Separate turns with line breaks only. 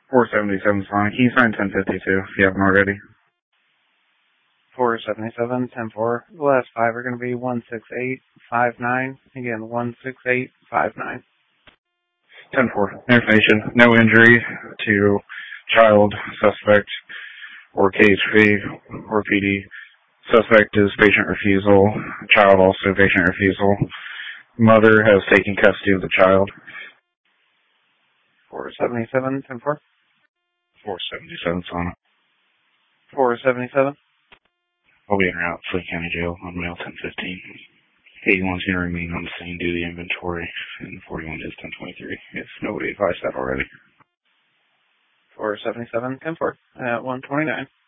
477 Sonic. Can you sign 1052 if you haven't already?
477, 10-4. The last five are going to be 16859. Again, 16859.
10-4. Information. No injury to child, suspect, or KHP, or PD. Suspect is patient refusal. Child also patient refusal. Mother has taken custody of the child.
477, 10-4.
477 Sonic.
477.
I'll be en route to Lee County Jail on mail 1015. 81 is going to remain on the scene due to the inventory, and 41 is 1023, if nobody advised that already.
477, 10-4, at 129.